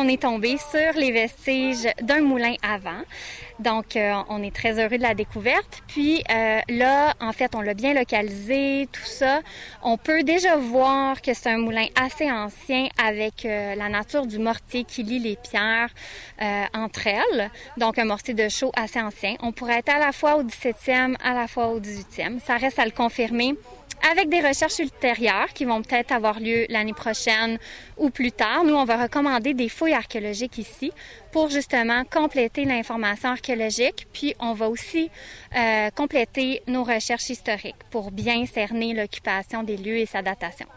on est tombé sur les vestiges d'un moulin à vent. Donc, on est très heureux de la découverte. Puis là, en fait, on l'a bien localisé, tout ça. On peut déjà voir que c'est un moulin assez ancien avec la nature du mortier qui lie les pierres entre elles. Donc, un mortier de chaux assez ancien. On pourrait être à la fois au 17e, à la fois au 18e. Ça reste à le confirmer avec des recherches ultérieures qui vont peut-être avoir lieu l'année prochaine ou plus tard. Nous, on va recommander des fouilles archéologiques ici pour justement compléter l'information archéologique. Puis, on va aussi compléter nos recherches historiques pour bien cerner l'occupation des lieux et sa datation.